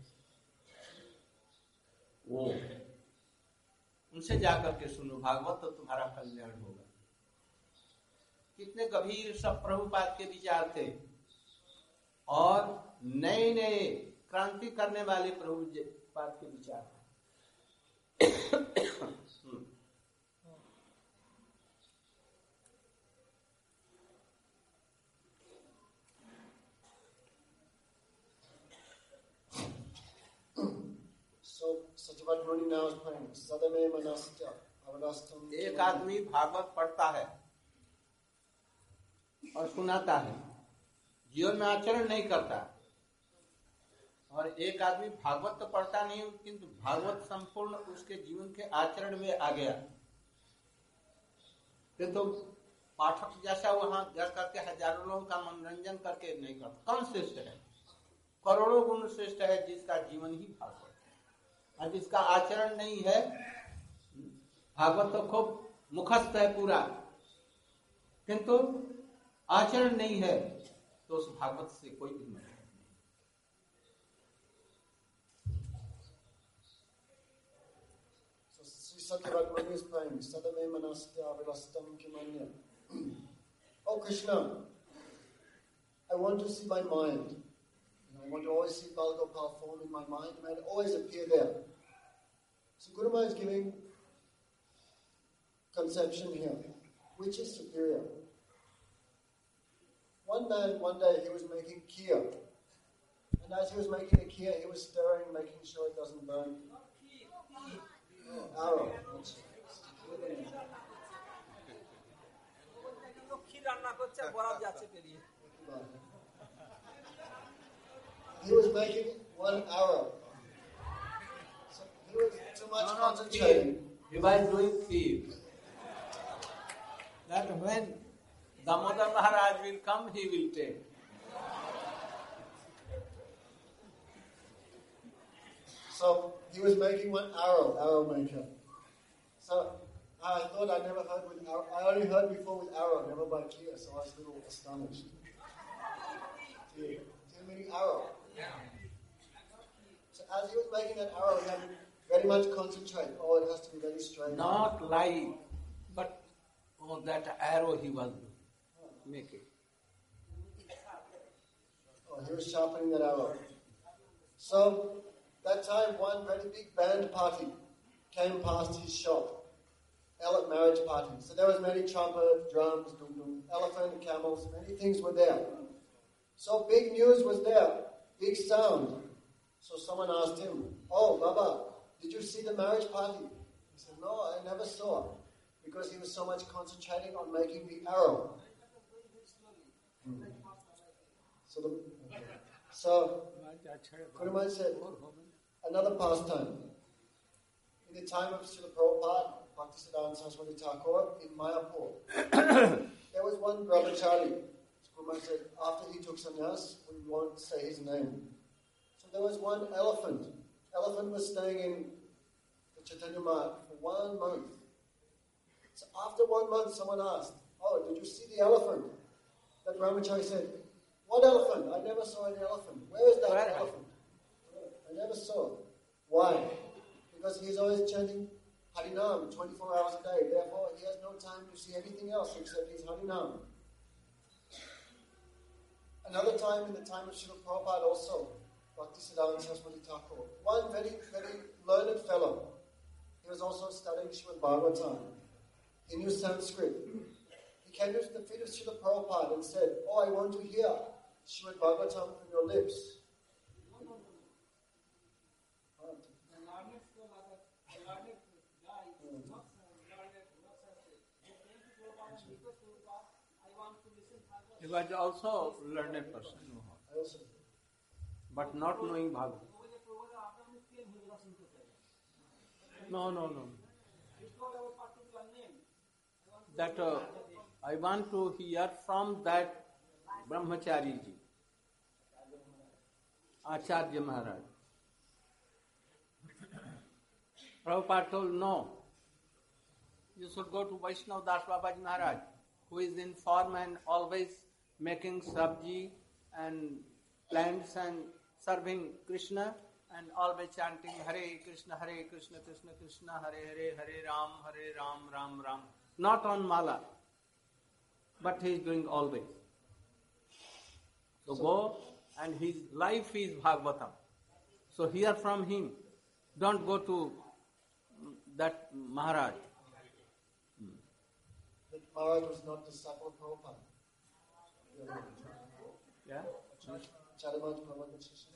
वो, उनसे जाकर के सुनो भागवत, तो तुम्हारा कल्याण होगा। कितने गंभीर सब प्रभुपाद के विचार थे। और नए नए क्रांति करने वाले प्रभु पाद के विचार हैं। So Satyavat Muni now is praying, Sadame Manasya Avadastam. एक आदमी भागवत पढ़ता है और सुनाता है, जीवन में आचरण नहीं करता, और एक आदमी भागवत तो पढ़ता नहीं किंतु भागवत संपूर्ण उसके जीवन के आचरण में आ गया, तो पाठक जैसा वहां जा करके हजारों लोगों का मनोरंजन करके नहीं करता। कौन श्रेष्ठ है? करोड़ों गुण श्रेष्ठ है जिसका जीवन ही भागवत है, और जिसका आचरण नहीं है। भागवत तो खूब मुखस्थ है पूरा, किंतु आचरण नहीं है, तो उस भागवत से कोई भी मतलब नहीं। So Sri Satyavat Muni is praying, Sadame Manasya Avadastam Kimanya. Oh Krishna, I want to see my mind. I want to always see Balgopal form in my mind, and it always appear there. So Guru Maharaj is giving conception here. Which is superior? One man, one day, he was making kheer. And as he was making the kheer, he was stirring, making sure it doesn't burn. Arrow. He was making one arrow. So he was too much concentrating. He was doing kheer. That when Damodar Maharaj will come, he will take. So he was making one arrow maker. So I thought I never heard with arrow. I only heard before with arrow, never by clear. So I was a little astonished. Too many arrow. So as he was making that arrow, he had to very much concentrate. Oh, it has to be very straight. Not light, but that arrow he was making. Oh, he was sharpening that arrow. So that time, one very big band party came past his shop. Marriage party. So there was many trumpet, drums, elephant, camels, many things were there. So big news was there, big sound. So someone asked him, "Oh, Baba, did you see the marriage party?" He said, "No, I never saw," because he was so much concentrating on making the arrow. So Guru Maharaj said, another pastime. In the time of Srila Prabhupada, Bhaktisiddhanta Saraswati Thakur in Mayapur, there was one brahmachari. Guru Maharaj said, after he took sannyas, we won't say his name. So there was one elephant. Elephant was staying in the Chaitanya Marg for 1 month. So after 1 month, someone asked, "Oh, did you see the elephant?" That brahmachari said, "What elephant? I never saw any elephant. Where is that elephant? I never saw it." Why? Because he is always chanting Harinam 24 hours a day. Therefore, he has no time to see anything else except his Harinam. Another time, in the time of Srila Prabhupada also, Bhaktisiddhanta Saraswati Thakur, one very, very learned fellow. He was also studying Srimad Bhagavatam. He knew Sanskrit. He came to the feet of Srila Prabhupada and said, "Oh, I want to hear Srimad Bhagavatam from your lips." He was also a learned person, but not knowing Bhagavad. No. That I want to hear from that Brahmachari ji, Acharya Maharaj. Prabhupada told, no, you should go to Vaishnav Das Babaji Maharaj, who is in form and always making sabji and plants and serving Krishna and always chanting Hare Krishna, Krishna Krishna, Hare Ram, Ram Ram. Not on mala, but he is doing always. So go and his life is Bhagavatam. So hear from him. Don't go to that Maharaj. That Maharaj was not disciple of Prabhupada. Yeah? Charamaj Prabhupada Shishya.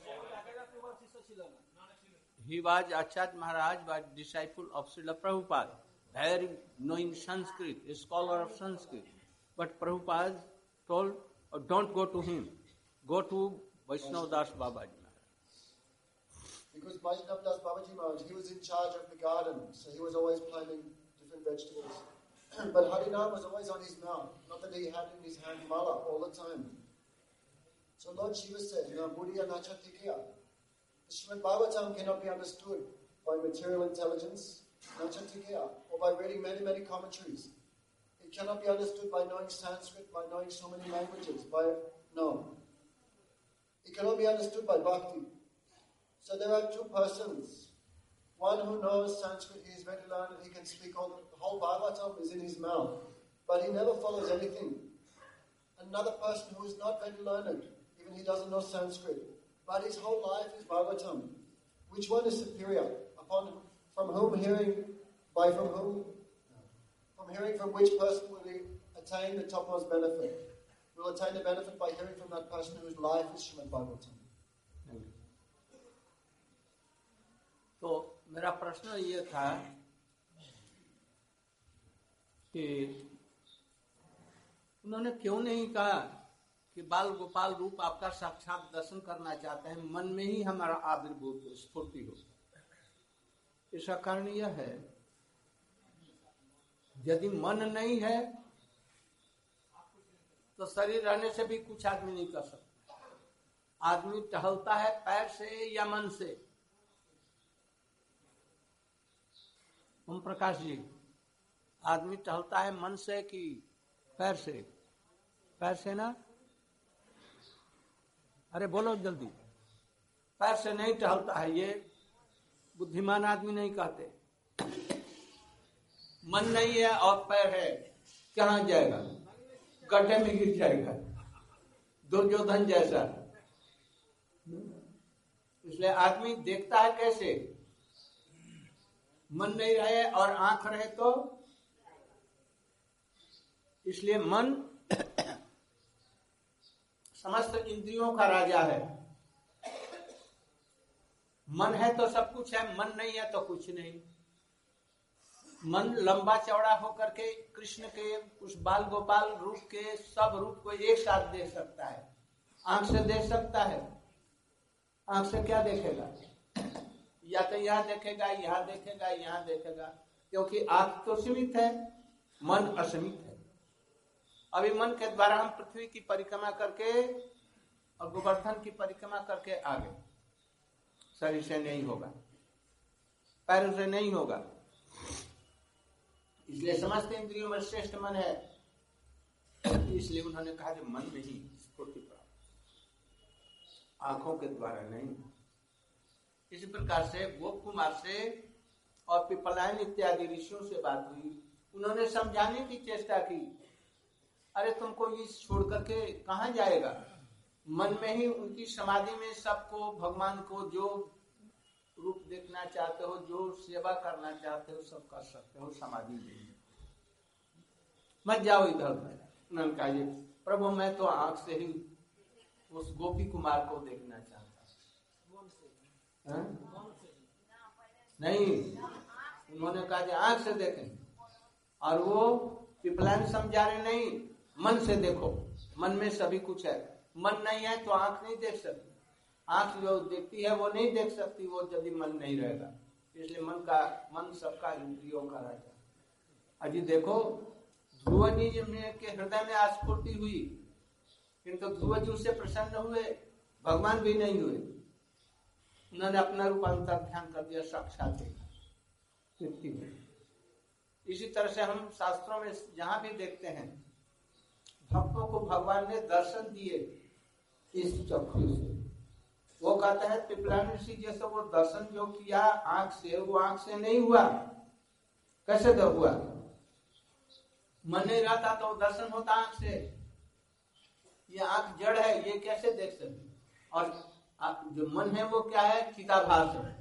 He was Acharya Maharaj, was disciple of Srila Prabhupada, very knowing Sanskrit, a scholar of Sanskrit. But Prabhupada told, oh, don't go to him, go to Vaishnav Das Babaji Maharaj. Because Vaishnav Das Babaji Maharaj, he was in charge of the garden, so he was always planting different vegetables. But Harinam was always on his mouth, not that he had in his hand mala all the time. So Lord Shiva said, Buddhiya Nachatikya. The Srimad Bhagavatam cannot be understood by material intelligence, Nachatikya, or by reading many, many commentaries. It cannot be understood by knowing Sanskrit, by knowing so many languages. No. It cannot be understood by bhakti. So there are two persons. One who knows Sanskrit, he is very learned, he can speak all the whole Bhagavatam is in his mouth, but he never follows anything. Another person who is not very learned, even he doesn't know Sanskrit, but his whole life is Bhagavatam. Which one is superior? From hearing from which person will he attain the topmost benefit? Will attain the benefit by hearing from that person whose life is Srimad Bhagavatam. तो मेरा प्रश्न ये था कि उन्होंने क्यों नहीं कहा कि बाल गोपाल रूप आपका साक्षात दर्शन करना चाहते हैं, मन में ही हमारा आविर्भूत हो, स्फूर्ति हो। इसका कारण यह है, यदि मन नहीं है तो शरीर रहने से भी कुछ आदमी नहीं कर सकता। आदमी टहलता है पैर से या मन से। ओम प्रकाश जी, आदमी टहलता है मन से कि पैर से? पैर से ना? अरे बोलो जल्दी। पैर से नहीं टहलता है, ये बुद्धिमान आदमी नहीं कहते। मन नहीं है और पैर है, कहाँ जाएगा? गड्ढे में गिर जाएगा, दुर्योधन जैसा। इसलिए आदमी देखता है कैसे? मन नहीं रहे और आंख रहे तो। इसलिए मन समस्त इंद्रियों का राजा है। मन है तो सब कुछ है, मन नहीं है तो कुछ नहीं। मन लंबा चौड़ा होकर के कृष्ण के उस बाल गोपाल रूप के सब रूप को एक साथ देख सकता है। आंख से देख सकता है? आंख से क्या देखेगा? या तो यहाँ देखेगा, यहाँ देखेगा, यहाँ देखेगा, क्योंकि आंख तो सीमित है, मन असीमित है। अभी मन के द्वारा हम पृथ्वी की परिक्रमा करके और गोवर्धन की परिक्रमा करके आ गए। शरीर से नहीं होगा, पैरों से नहीं होगा। इसलिए समस्त इंद्रियों में श्रेष्ठ मन है। इसलिए उन्होंने कहा कि मन में ही स्फूर्ति प्राप्त, आंखों के द्वारा नहीं। इसी प्रकार से गोप कुमार से और पिपलायन इत्यादि ऋषियों से बात हुई। उन्होंने समझाने की चेष्टा की, अरे तुमको ये छोड़ करके कहाँ जाएगा? मन में ही उनकी समाधि में सबको, भगवान को जो रूप देखना चाहते हो, जो सेवा करना चाहते हो, सब कर सकते हो समाधि में। मत जाओ इधर उधर। उन्होंने कहा, ये प्रभु मैं तो आंख से ही उस गोपी कुमार को देखना चाहता हूँ। नहीं, उन्होंने कहा कि आंख से देखें। और वो पिपलायन समझा रहे, नहीं, मन से देखो, मन में सभी कुछ है। मन नहीं है तो आंख नहीं देख सकती। आंख जो देखती है वो नहीं देख सकती, वो यदि मन नहीं रहेगा। इसलिए मन सबका इंद्रियों का राजा। अजी देखो, ध्रुव जी के हृदय में आस्फूर्ति हुई, किंतु ध्रुव जी उससे प्रसन्न हुए, भगवान भी नहीं हुए। उन्होंने अपना रूपांतर ध्यान कर दिया, साक्षात देखा। इसी तरह से हम शास्त्रों में जहां भी देखते हैं, भक्तों को भगवान ने दर्शन दिए इस चक्षु से। वो कहते हैं पिपलायन ऋषि जैसे वो दर्शन जो किया आंख से, वो आंख से नहीं हुआ। कैसे तो हुआ? मन नहीं रहता तो दर्शन होता आंख से। ये आंख जड़ है, ये कैसे देख सकते? और जो मन है वो क्या है? चिदाभास है।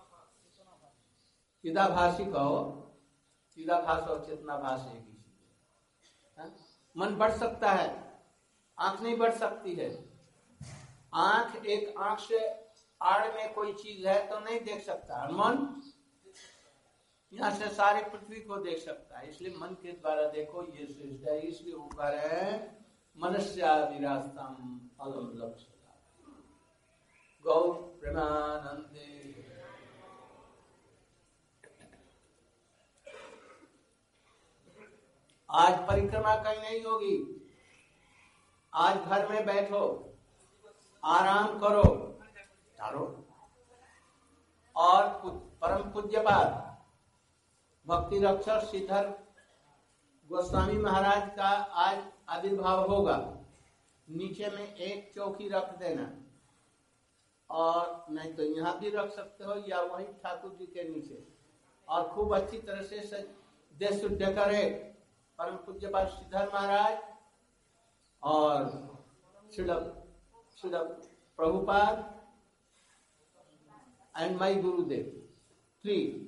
चिदाभासी कहो, चिदाभास और चेतनाभास एक ही चीज है। मन बढ़ सकता है, आंख नहीं बढ़ सकती है। आंख, एक आंख से आड़ में कोई चीज है तो नहीं देख सकता, मन यहाँ से सारी पृथ्वी को देख सकता है। इसलिए मन के द्वारा देखो, ये श्रेष्ठ है। इसलिए ऊपर है मनस्यादिरास्ताम अलम लक्ष्य गौ प्रेमानंदे। आज परिक्रमा कहीं नहीं होगी, आज घर में बैठो, आराम करो, तारो। और परम पूज्यपाद भक्ति रक्षक श्रीधर गोस्वामी महाराज का आज आविर्भाव होगा। नीचे में एक चौकी रख देना, और नहीं तो यहाँ भी रख सकते हो या वहीं ठाकुर जी के नीचे, और खूब अच्छी तरह से दे शुड डेकोरेट परम पूज्यपाद श्रीधर महाराज और Srila Prabhupada and my Gurudev, 3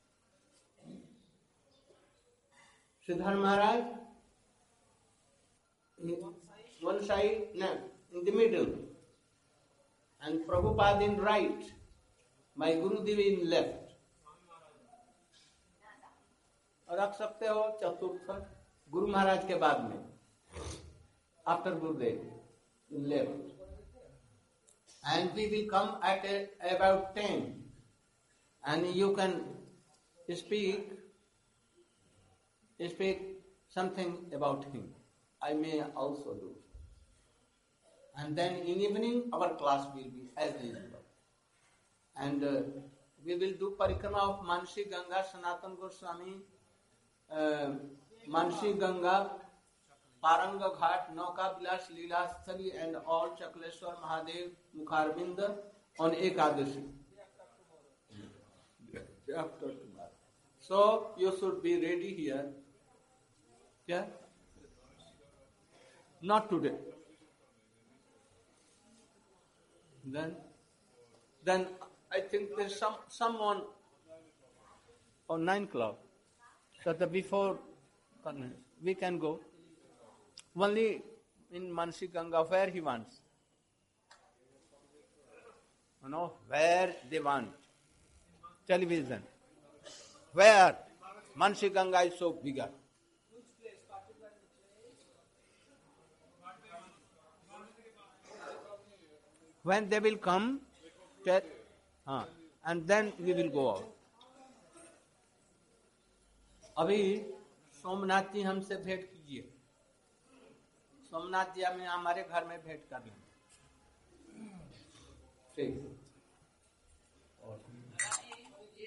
Shridhar Maharaj one side, no, in the middle, and Prabhupada in right, my Gurudev in left. रख सकते हो चतुर्थ गुरु महाराज के बाद में, after Gurudev in left, and we will come at about 10, and you can speak something about him. I may also do. And then in evening our class will be as usual. And we will do parikrama of Mansi Ganga, Sanatan Goswami, Mansi Ganga, Paranga Ghat, Nauka Vilas, Leelastali and all Chakleshwar Mahadev Mukharbind on Ekadashi. After tomorrow. So you should be ready here. Yeah? Not today. Then I think there's someone on 9 o'clock. So the before we can go. Only in Mansi Ganga where he wants. You know, where they want. Television. Where? Mansi Ganga is so bigger. When they will come, and then we will go out. अभी सोमनाथ जी हमसे भेंट कीजिए। सोमनाथ जी हमें हमारे घर में भेंट कर लेंगे। ठीक।